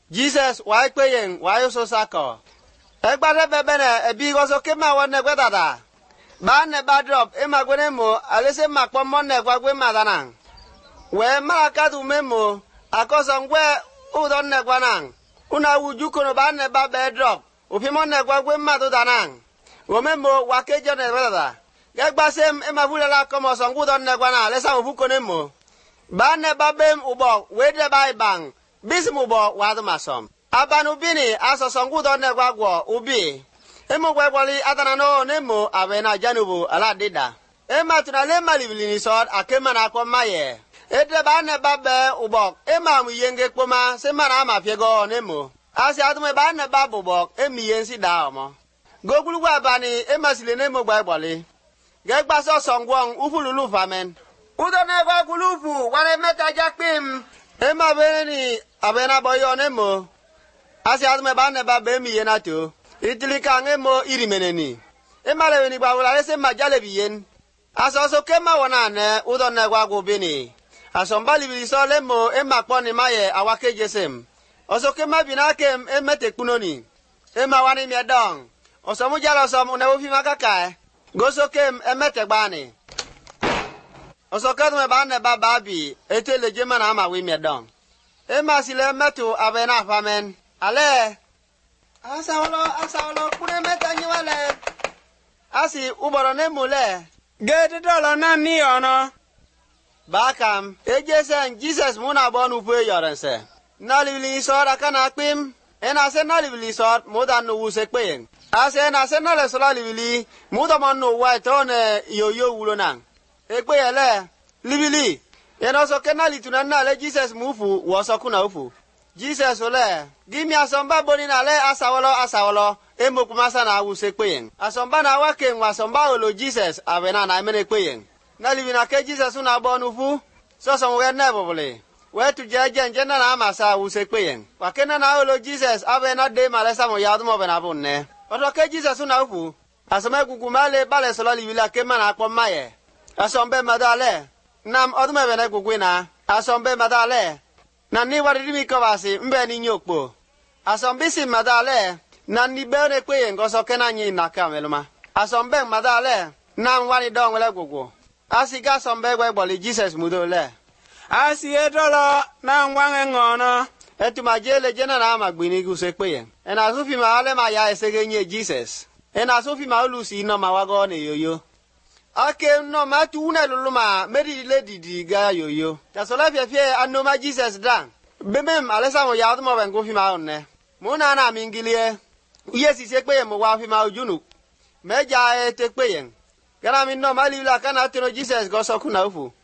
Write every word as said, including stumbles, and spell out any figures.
Jesus why paying why so sako egbare bebene ebi goso kema wonne gwedada ba ne ba drop e magwene mo alese makpo monne gwagwe madana we maraka du memo akoso ngwe udon ne gwanan una wuju kono ba ne ba be drop ofi monne gwagwe madana wo memo wakejo ne gwedada gegbasem e mavula la komo so ngudon ne gwana alesa ofu konemo ba ne ba bem ubo we de bai bang bisimu bo wadu masom abanu bini aso songu do ne gwagwo ubi emo gwagwali adana no nemo abena janubu ala dida ema tunale malibili ni sod akema na ko maye ede ba ne babe ubok ema mu yenge kpoma se mana ma fiego nemo asi adume ba ne babu bok emi yensi da omo gogulu gwa bani ema sile nemo gwagwali gegba so songwon ufululu famen udo ne gwagulufu wane meta jakpim ema beni abena boyo nemo asi adume ba ne ba be mi yenato itilika ngemo irimeneni ema le ni gba wala se majale biyen aso so kema wona ne udo ne gwa go bini aso mbali bi so lemo ema poni maye awakejesem oso kema binakem emete kunoni ema wani mi edong oso mu jalo so mu ne wo fi makaka goso kem emete gbani oso kadume ba ne ba babi etele jema na ma wi mi edong ema sile metu abena famen ale asawolo asawolo kure meta nyiwale asi uboro ne mule gede dolo na ni ono bakam ejesen Jesus muna bonu fu yorense nalibili sora kana pim ena se nalibili sor moda no wuse peyen ase na se nale sola libili moda man no wa tone yoyo wulo nan ekpeyele libili eno so kenali tunana le Jesus mufu wo so kuna ufu Jesus ole gimi asomba boni na le asawolo asawolo emokumasa na wuse peyen asomba na wake nwa asomba olo Jesus abena na mene peyen nalibi na ke Jesus na bonu fu so so we ne bobole we tu jeje njena na amasa wuse peyen wakena na olo Jesus abena de malesa mo yadu mo bena bunne oto ke Jesus na ufu asome gugumale bale solo libila ke mana akpo maye asombe madale nam odume bene gugwina asombe madale na ni warimi ko basi mbe ni nyokpo asombisi madale na ni bene kwe ngoso kena nyi na kameluma asombe madale na wani dongwele gugu asiga asombe gwe boli Jesus mudole asi edolo na nwange ngono etuma jele jena na magbini guse kwe ena asufi ma ale ma ya esege nye Jesus ena asufi ma ulusi no ma wago ne yoyo ake no ma tuuna luluma meri lady diga yoyo tasola fie fie anoma Jesus dan bemem alesa mo yaadu mo ben go fi ma onne mo na na mingilie yesi se pe mo wa fi ma ojunu meja e te pe yen gara mi no mali la kana tino Jesus go so kuna ufu